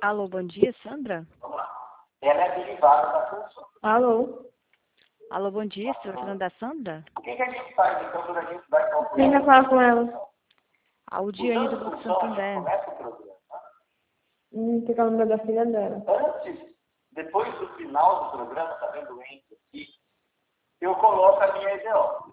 Alô, bom dia, Sandra? Vamos lá. Ela é derivada da função. Alô? Alô, bom dia, estou falando da Sandra? O que a gente faz, então, quando a gente vai calcular? Quem vai falar com ela? A Udiane do Banco Santander. Começa o programa. Que é o número da filha dela. Antes, depois do final do programa, tá vendo o enter aqui? Eu coloco a minha EDO.